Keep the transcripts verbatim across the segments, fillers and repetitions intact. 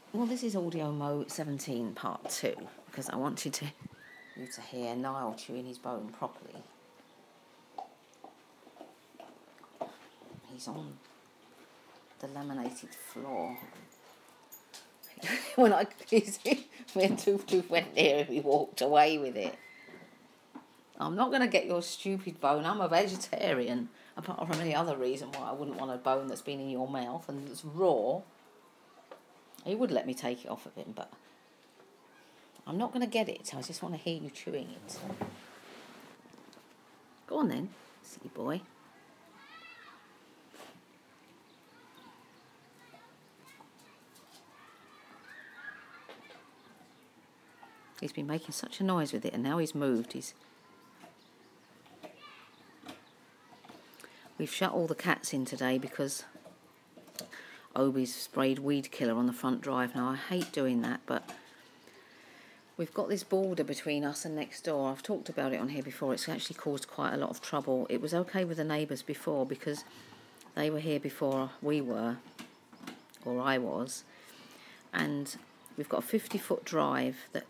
Well, this is Audio Mo seventeen part two, because I wanted to, you to hear Niall chewing his bone properly. He's on the laminated floor. when I when Toof Toof went near him, he walked away with it. I'm not going to get your stupid bone. I'm a vegetarian, apart from any other reason why I wouldn't want a bone that's been in your mouth and it's raw. He would let me take it off of him, but I'm not going to get it. I just want to hear you chewing it. Go on then, silly boy. He's been making such a noise with it, and now he's moved. He's We've shut all the cats in today because Obi's sprayed weed killer on the front drive. Now, I hate doing that, but we've got this border between us and next door. I've talked about it on here before. It's actually caused quite a lot of trouble. It was okay with the neighbours before because they were here before we were, or I was. And we've got a fifty-foot drive that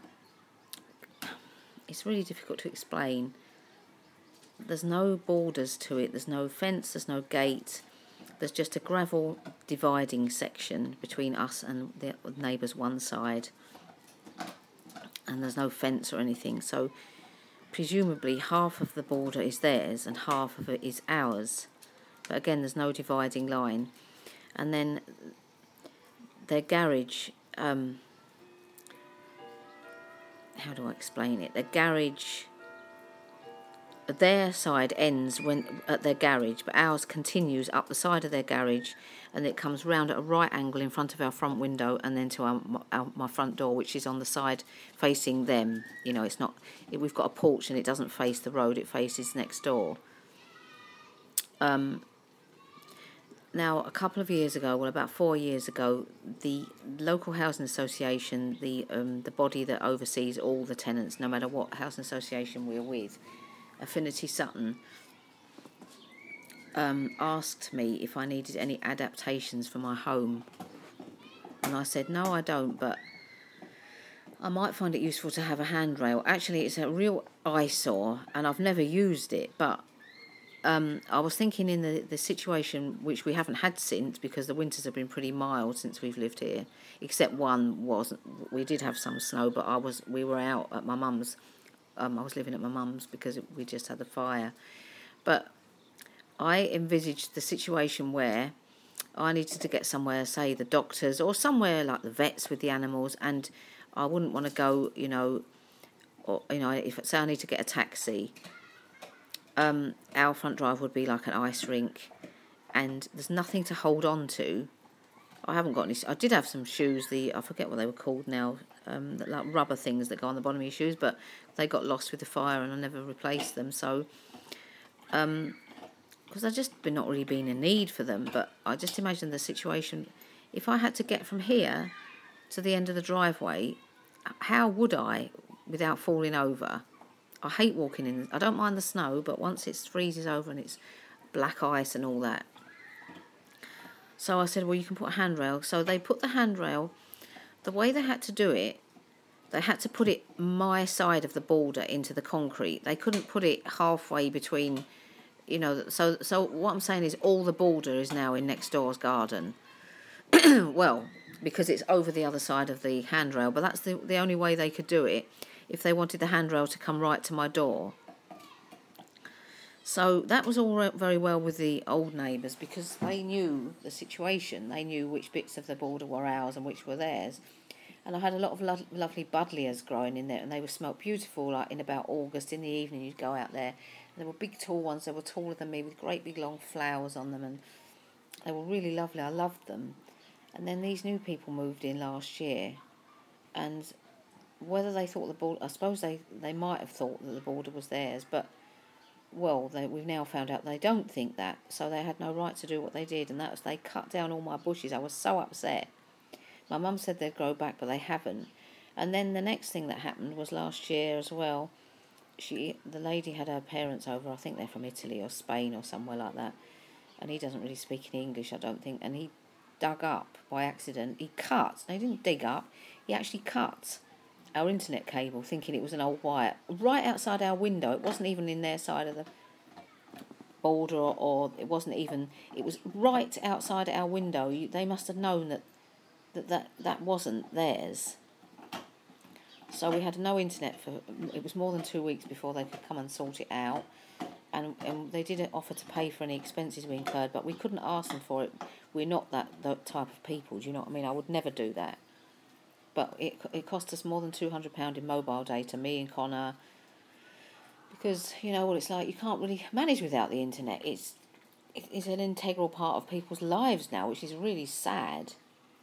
it's really difficult to explain. There's no borders to it. There's no fence. There's no gate. There's just a gravel dividing section between us and the neighbours one side. And there's no fence or anything. So presumably half of the border is theirs and half of it is ours. But again, there's no dividing line. And then their garage, um, how do I explain it? Their garage, their side ends when at their garage, but ours continues up the side of their garage, and it comes round at a right angle in front of our front window, and then to our, our my front door, which is on the side facing them. You know, it's not. It, we've got a porch, and it doesn't face the road; it faces next door. Um. Now, a couple of years ago, well, about four years ago, the local housing association, the um, the body that oversees all the tenants, no matter what housing association we're with, Affinity Sutton, um, asked me if I needed any adaptations for my home. And I said, no, I don't, but I might find it useful to have a handrail. Actually, it's a real eyesore, and I've never used it, but Um, I was thinking in the, the situation, which we haven't had since, because the winters have been pretty mild since we've lived here, except one wasn't. We did have some snow, but I was we were out at my mum's. Um, I was living at my mum's because it, we just had the fire. But I envisaged the situation where I needed to get somewhere, say the doctors, or somewhere like the vets with the animals, and I wouldn't want to go, you know, or you know, if say I need to get a taxi. Um, our front drive would be like an ice rink, and there's nothing to hold on to. I haven't got any. I did have some shoes. The I forget what they were called now. Um, like rubber things that go on the bottom of your shoes, but they got lost with the fire, and I never replaced them. So, um, because I just been not really been in need for them. But I just imagine the situation. If I had to get from here to the end of the driveway, how would I without falling over? I hate walking in. I don't mind the snow, but once it freezes over and it's black ice and all that. So I said, well, you can put a handrail. So they put the handrail. The way they had to do it, they had to put it my side of the border into the concrete. They couldn't put it halfway between, you know. So, so what I'm saying is all the border is now in next door's garden. Well, because it's over the other side of the handrail, but that's the the only way they could do it. If they wanted the handrail to come right to my door. So that was all very well with the old neighbours because they knew the situation. They knew which bits of the border were ours and which were theirs. And I had a lot of lo- lovely buddleias growing in there, and they were smelt beautiful. Like in about August in the evening, you'd go out there. And there were big, tall ones. They were taller than me with great big long flowers on them, and they were really lovely. I loved them. And then these new people moved in last year, and whether they thought the border, I suppose they, they might have thought that the border was theirs, but, well, they, we've now found out they don't think that, so they had no right to do what they did, and that was they cut down all my bushes. I was so upset. My mum said they'd grow back, but they haven't. And then the next thing that happened was last year as well. She, the lady had her parents over, I think they're from Italy or Spain or somewhere like that, and he doesn't really speak any English, I don't think, and he dug up by accident. He cut. No, he didn't dig up. He actually cut our internet cable, thinking it was an old wire, right outside our window. It wasn't even in their side of the border, or, or it wasn't even. It was right outside our window. You, they must have known that, that that that wasn't theirs. So we had no internet for. It was more than two weeks before they could come and sort it out. And, and they didn't offer to pay for any expenses we incurred, but we couldn't ask them for it. We're not that, that type of people, do you know what I mean? I would never do that. But it it cost us more than two hundred pounds in mobile data, me and Connor, because, you know what it's like, you can't really manage without the internet. It's, it's an integral part of people's lives now, which is really sad.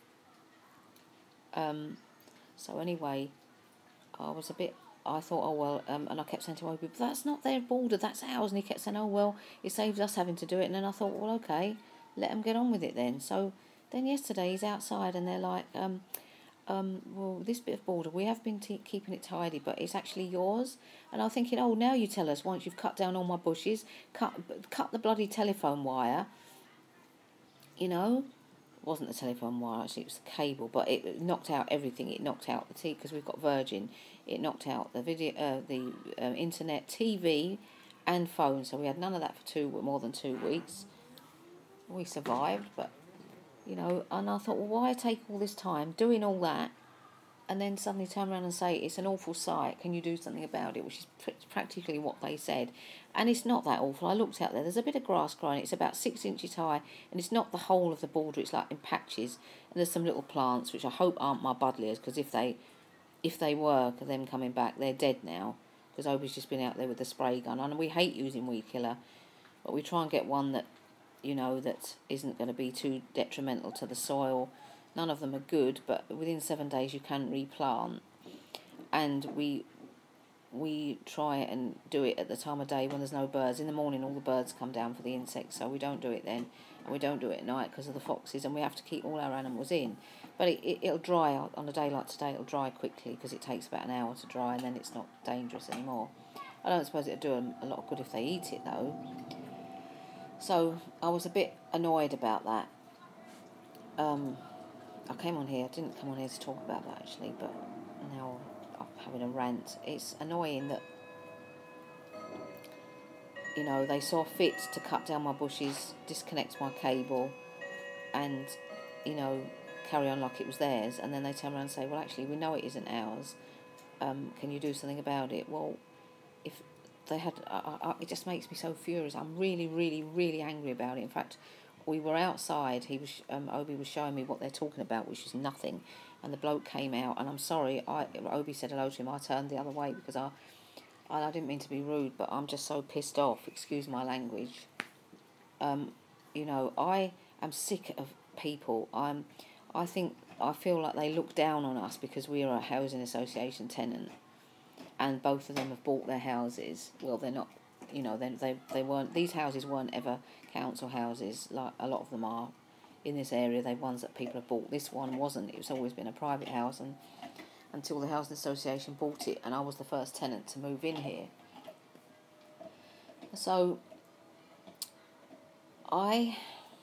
Um. So anyway, I was a bit... I thought, oh, well, um, and I kept saying to Obi, but that's not their border, that's ours. And he kept saying, oh, well, it saves us having to do it. And then I thought, well, okay, let them get on with it then. So then yesterday he's outside and they're like, um, um, well, this bit of border, we have been t- keeping it tidy, but it's actually yours. And I'm thinking, oh, now you tell us, once you've cut down all my bushes, cut cut the bloody telephone wire, you know. It wasn't the telephone wire, actually, it was the cable, but it knocked out everything. It knocked out the T V, because we've got Virgin. It knocked out the video, uh, the uh, internet, T V, and phone. So we had none of that for two, more than two weeks. We survived, but you know. And I thought, well, why take all this time doing all that, and then suddenly turn around and say it's an awful sight? Can you do something about it? Which is pr- practically what they said, and it's not that awful. I looked out there. There's a bit of grass growing. It's about six inches high, and it's not the whole of the border. It's like in patches, and there's some little plants which I hope aren't my buddleias, because if they If they were, them coming back, they're dead now, because Obi's just been out there with the spray gun. And we hate using weed killer, but we try and get one that, you know, that isn't going to be too detrimental to the soil. None of them are good, but within seven days you can replant. And we we try and do it at the time of day when there's no birds. In the morning all the birds come down for the insects, so we don't do it then. And we don't do it at night because of the foxes, and we have to keep all our animals in. But it, it, it'll dry out on a day like today. It'll dry quickly because it takes about an hour to dry, and then it's not dangerous anymore. I don't suppose it'll do them a lot of good if they eat it though. So I was a bit annoyed about that. Um, I came on here. I didn't come on here to talk about that actually, but now I'm having a rant. It's annoying that, you know, they saw fit to cut down my bushes, disconnect my cable, and, you know, carry on like it was theirs, and then they turn around and say, well, actually, we know it isn't ours. Um, can you do something about it? Well, if they had... I, I, it just makes me so furious. I'm really, really, really angry about it. In fact, we were outside. He was, um, Obi was showing me what they're talking about, which is nothing. And the bloke came out, and I'm sorry, I, Obi said hello to him. I turned the other way because I, I didn't mean to be rude, but I'm just so pissed off. Excuse my language. Um, you know, I am sick of people. I'm... I think, I feel like they look down on us because we are a housing association tenant, and both of them have bought their houses. Well, they're not, you know, they they they weren't. These houses weren't ever council houses like a lot of them are in this area. They're ones that people have bought. This one wasn't. It's always been a private house, and until the housing association bought it, and I was the first tenant to move in here. So I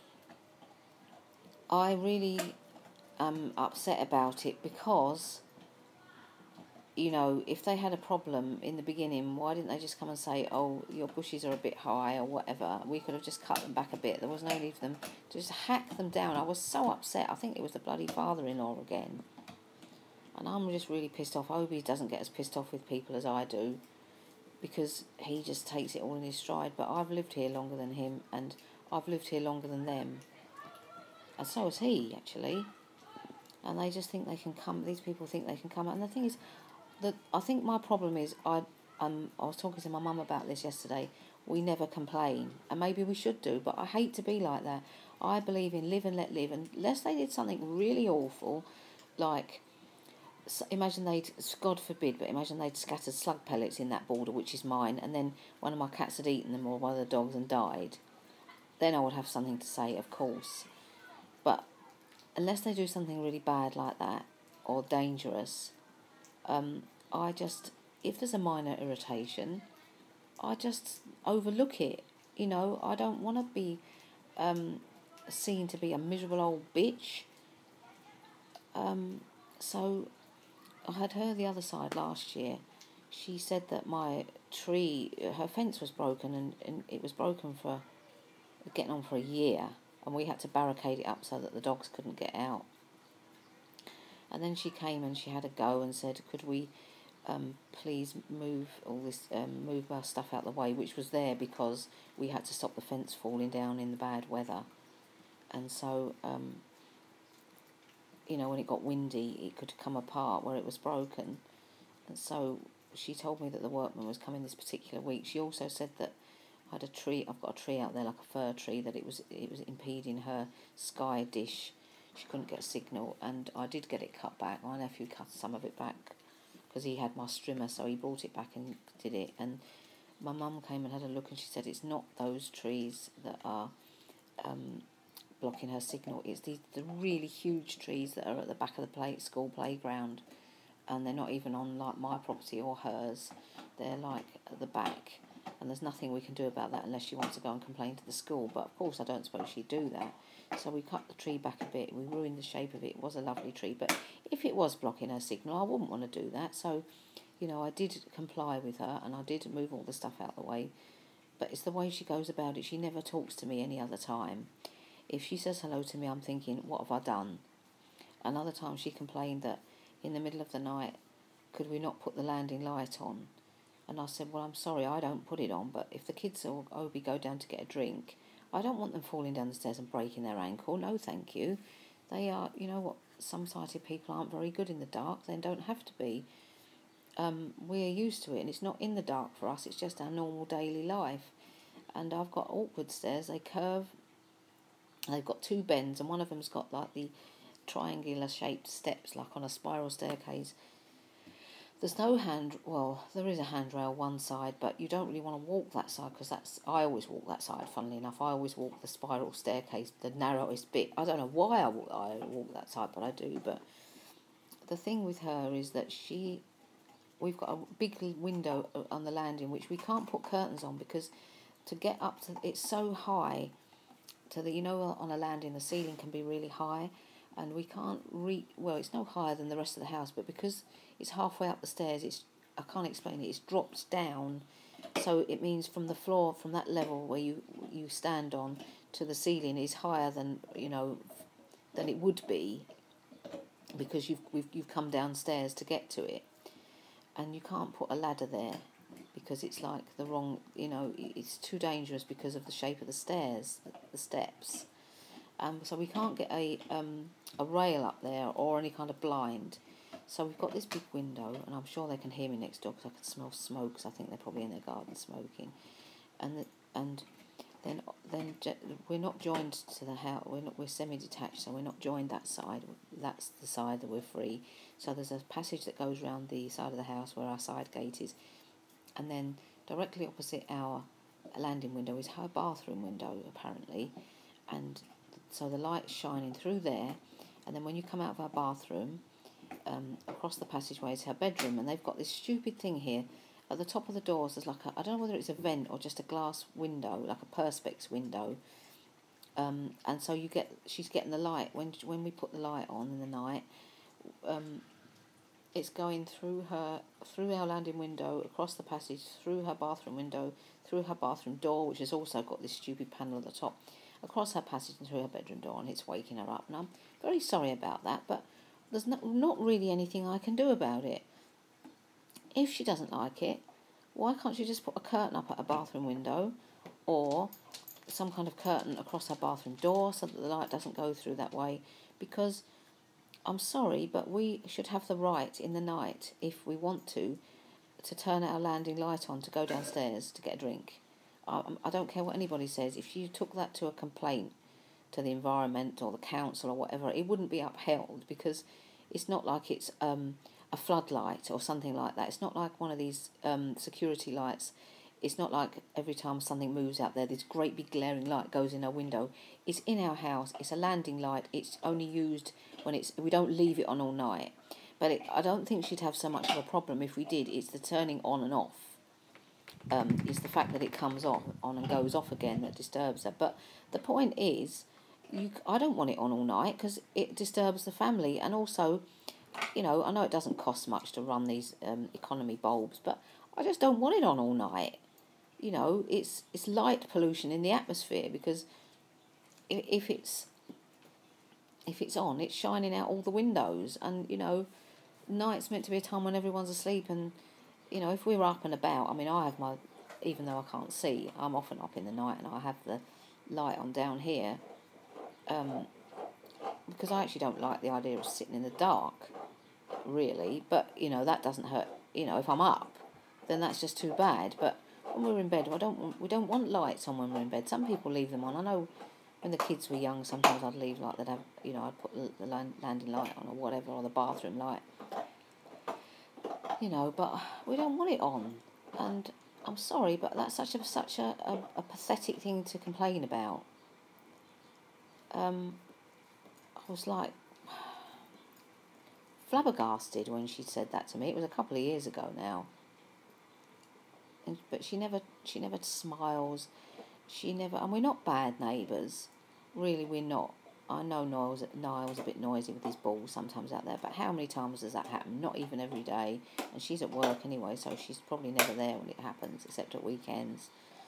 I really am upset about it because, you know, if they had a problem in the beginning, why didn't they just come and say, oh, your bushes are a bit high or whatever? We could have just cut them back a bit. There was no need for them to just hack them down. I was so upset. I think it was the bloody father-in-law again. And I'm just really pissed off. Obi doesn't get as pissed off with people as I do, because he just takes it all in his stride. But I've lived here longer than him, and I've lived here longer than them. And so has he, actually. And they just think they can come, these people think they can come out. And the thing is, that I think my problem is, I um I was talking to my mum about this yesterday, we never complain. And maybe we should do, but I hate to be like that. I believe in live and let live. And unless they did something really awful, like, imagine they'd, God forbid, but imagine they'd scattered slug pellets in that border, which is mine, and then one of my cats had eaten them, or one of the dogs, and died. Then I would have something to say, of course. But unless they do something really bad like that, or dangerous, um, I just, if there's a minor irritation, I just overlook it. You know, I don't want to be, um, seen to be a miserable old bitch. Um, so I had her the other side last year. She said that my tree, her fence was broken, and, and it was broken for getting on for a year, and we had to barricade it up so that the dogs couldn't get out. And then she came and she had a go and said, could we um, please move all this, um, move our stuff out the way, which was there because we had to stop the fence falling down in the bad weather. And so, um, you know, when it got windy, it could come apart where it was broken. And so she told me that the workman was coming this particular week. She also said that I had a tree, I've got a tree out there, like a fir tree, that it was it was impeding her sky dish. She couldn't get a signal, and I did get it cut back. My nephew cut some of it back because he had my strimmer, so he brought it back and did it. And my mum came and had a look, and she said it's not those trees that are um, blocking her signal. It's the, the really huge trees that are at the back of the play, school playground, and they're not even on like my property or hers. They're like at the back, and there's nothing we can do about that unless she wants to go and complain to the school. But of course I don't suppose she'd do that. So we cut the tree back a bit. We ruined the shape of it. It was a lovely tree, but if it was blocking her signal, I wouldn't want to do that. So, you know, I did comply with her, and I did move all the stuff out of the way. But it's the way she goes about it. She never talks to me any other time. If she says hello to me, I'm thinking, what have I done? Another time she complained that in the middle of the night, could we not put the landing light on? And I said, well, I'm sorry, I don't put it on, but if the kids or Obi go down to get a drink, I don't want them falling down the stairs and breaking their ankle. No, thank you. They are, you know what, some sighted people aren't very good in the dark. They don't have to be. Um, we're used to it, and it's not in the dark for us. It's just our normal daily life. And I've got awkward stairs. They curve. They've got two bends, and one of them's got like the triangular shaped steps, like on a spiral staircase. There's no hand, well, there is a handrail one side, but you don't really want to walk that side because that's, I always walk that side, funnily enough. I always walk the spiral staircase, the narrowest bit. I don't know why I walk, I walk that side, but I do. But the thing with her is that she, we've got a big window on the landing which we can't put curtains on because to get up to, it's so high to the, you know, on a landing the ceiling can be really high, and we can't reach, well, it's no higher than the rest of the house, but because it's halfway up the stairs, it's, I can't explain it, it's dropped down, so it means from the floor, from that level where you you stand on to the ceiling is higher than, you know, than it would be, because you've we've, you've come downstairs to get to it, and you can't put a ladder there because it's like the wrong, you know, it's too dangerous because of the shape of the stairs, the steps. Um, so we can't get a um, a rail up there or any kind of blind. So we've got this big window, and I'm sure they can hear me next door because I can smell smoke. Because I think they're probably in their garden smoking, and the, and then then we're not joined to the house. We're not, we're semi-detached, so we're not joined that side. That's the side that we're free. So there's a passage that goes round the side of the house where our side gate is, and then directly opposite our landing window is her bathroom window apparently, and so the light's shining through there, and then when you come out of our bathroom, um, across the passageway is her bedroom, and they've got this stupid thing here. At the top of the doors there's like a, I don't know whether it's a vent or just a glass window, like a perspex window, um, and so you get, she's getting the light, when when we put the light on in the night, um, it's going through her, through our landing window, across the passage, through her bathroom window, through her bathroom door, which has also got this stupid panel at the top, across her passage and through her bedroom door, and it's waking her up. And I'm very sorry about that, but there's not, not really anything I can do about it. If she doesn't like it, why can't she just put a curtain up at her bathroom window, or some kind of curtain across her bathroom door so that the light doesn't go through that way? Because I'm sorry, but we should have the right in the night, if we want to, to turn our landing light on to go downstairs to get a drink. I, I don't care what anybody says. If you took that to a complaint to the environment or the council or whatever, it wouldn't be upheld, because it's not like it's um, a floodlight or something like that. It's not like one of these um, security lights. It's not like every time something moves out there, this great big glaring light goes in our window. It's in our house. It's a landing light. It's only used when it's, we don't leave it on all night. But it, I don't think she'd have so much of a problem if we did. It's the turning on and off. Um, it's the fact that it comes on, on and goes off again that disturbs her. But the point is, you, I don't want it on all night because it disturbs the family. And also, you know, I know it doesn't cost much to run these um, economy bulbs, but I just don't want it on all night. You know, it's it's light pollution in the atmosphere, because if, if it's if it's on, it's shining out all the windows, and you know, night's meant to be a time when everyone's asleep, and you know, if we're up and about, I mean, I have my, even though I can't see, I'm often up in the night, and I have the light on down here, um, because I actually don't like the idea of sitting in the dark, really. But you know, that doesn't hurt. You know, if I'm up, then that's just too bad. But when we're in bed, I don't want, we don't want lights on when we're in bed. Some people leave them on. I know when the kids were young, sometimes I'd leave, like, they'd have, you know, I'd put the landing light on or whatever, or the bathroom light. You know, but we don't want it on, and I'm sorry, but that's such a such a, a, a pathetic thing to complain about. Um, I was like flabbergasted when she said that to me. It was a couple of years ago now, and, but she never she never smiles. She never, and we're not bad neighbours, really. We're not. I know Niall's, Niall's a bit noisy with his balls sometimes out there, but how many times does that happen? Not even every day. And she's at work anyway, so she's probably never there when it happens, except at weekends.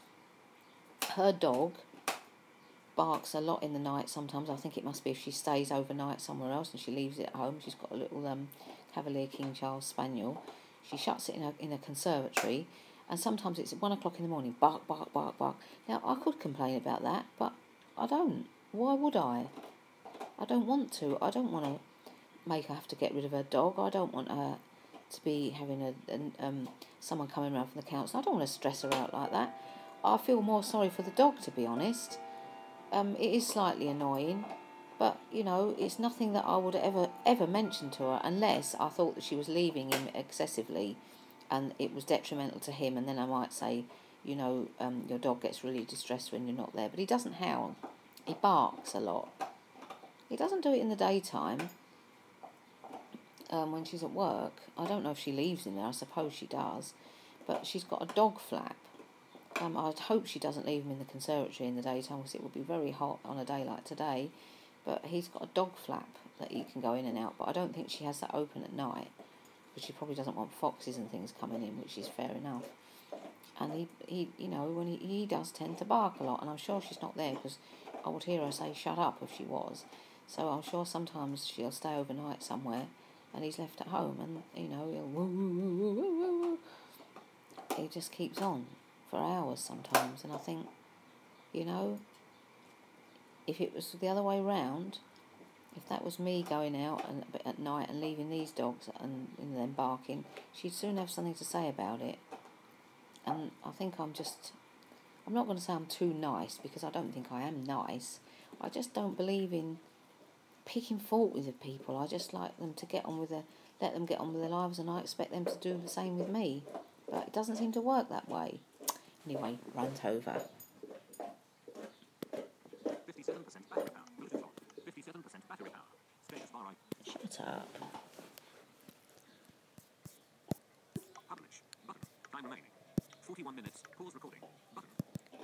Her dog barks a lot in the night sometimes. I think it must be if she stays overnight somewhere else and she leaves it at home. She's got a little um, Cavalier King Charles Spaniel. She shuts it in a, in a conservatory, and sometimes it's at one o'clock in the morning, bark, bark, bark, bark. Now, I could complain about that, but I don't. Why would I? I don't want to. I don't want to make her have to get rid of her dog. I don't want her to be having a, a um someone coming around from the council. I don't want to stress her out like that. I feel more sorry for the dog, to be honest. Um, it is slightly annoying, but you know, it's nothing that I would ever ever mention to her, unless I thought that she was leaving him excessively, and it was detrimental to him. And then I might say, you know, um, your dog gets really distressed when you're not there. But he doesn't howl. He barks a lot. He doesn't do it in the daytime. Um, when she's at work, I don't know if she leaves him there. I suppose she does, but she's got a dog flap. Um, I'd hope she doesn't leave him in the conservatory in the daytime, because it would be very hot on a day like today. But he's got a dog flap that he can go in and out. But I don't think she has that open at night, because she probably doesn't want foxes and things coming in, which is fair enough. And he, he you know, when he, he does tend to bark a lot, and I'm sure she's not there, because I would hear her say "shut up" if she was. So I'm sure sometimes she'll stay overnight somewhere, and he's left at home, and you know, he'll woo woo woo woo woo woo woo. He just keeps on for hours sometimes, and I think, you know, if it was the other way round, if that was me going out and at night and leaving these dogs and, and them barking, she'd soon have something to say about it. And I think I'm just, I'm not going to say I'm too nice, because I don't think I am nice. I just don't believe in picking fault with the people. I just like them to get on with their, let them get on with their lives, and I expect them to do the same with me. But it doesn't seem to work that way. Anyway, rant over. fifty-seven percent battery power. Bluetooth on. fifty-seven percent battery power. Status bar right. Shut up.